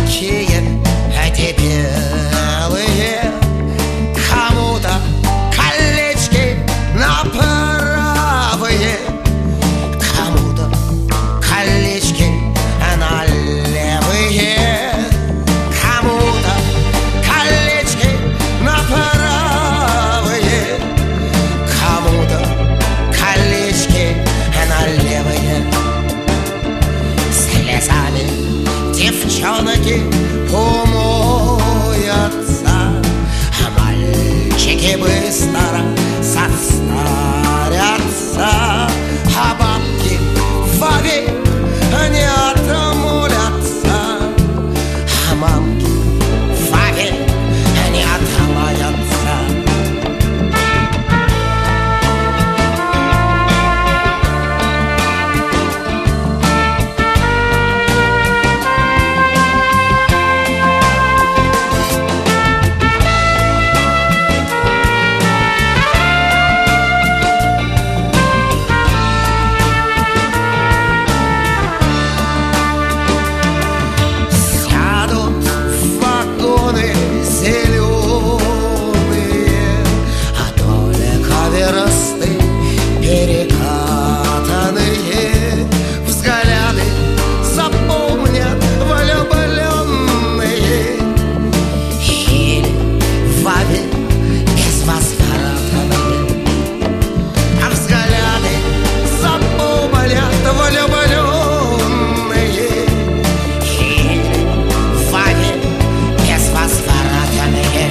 такие дебелые. Кому-то колечки на правые, кому-то колечки на левые, кому-то колечки на правые, кому-то колечки на левые. Слезами девчонки умоются, а мальчики быстро состарятся, а бабки вовек не отмолятся, а мамки вовек не отмолятся. Перекатанные взгляды запомнят влюбленные, или вовек безвозвратные. А взгляды запомнят влюбленные, или вовек безвозвратные.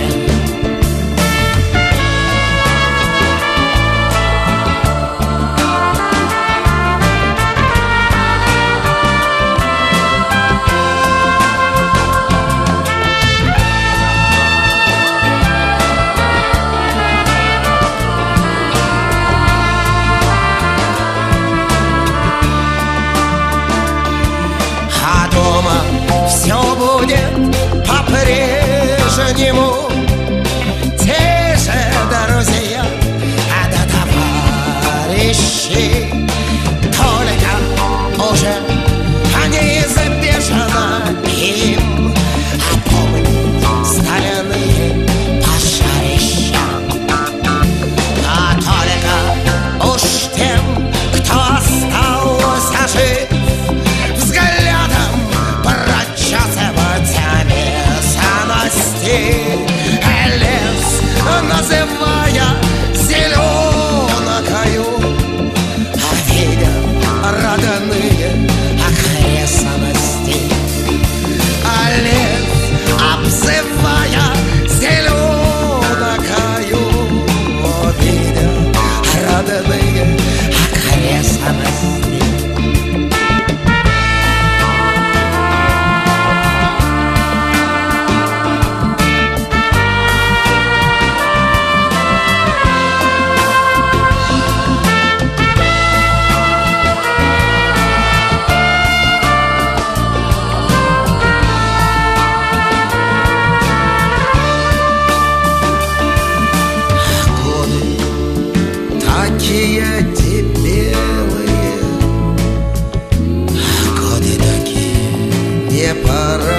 Все будет по-прежнему, те же друзья, да товарищи, только уже неизбежно им опомнить стальные пожарища. А только уж тем, кто остался жив, взглядом прочесывать местности, лес называя зеленокою, а видя родные окрестности, а лес обзывая зеленокою, видя родные окрестности. Такие дебелые, годы такие непора.